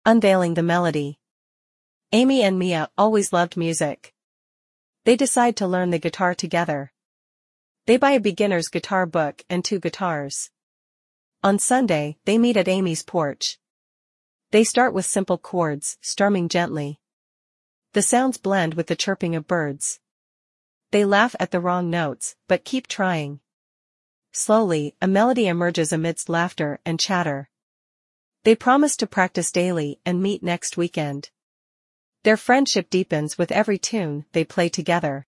Unveiling the melody. Amy and Mia always loved music. They decide to learn the guitar together. They buy a beginner's guitar book and 2 guitars. On Sunday, they meet at Amy's porch. They start with simple chords, strumming gently. The sounds blend with the chirping of birds. They laugh at the wrong notes, but keep trying. Slowly, a melody emerges amidst laughter and chatter. They promise to practice daily and meet next weekend. Their friendship deepens with every tune they play together.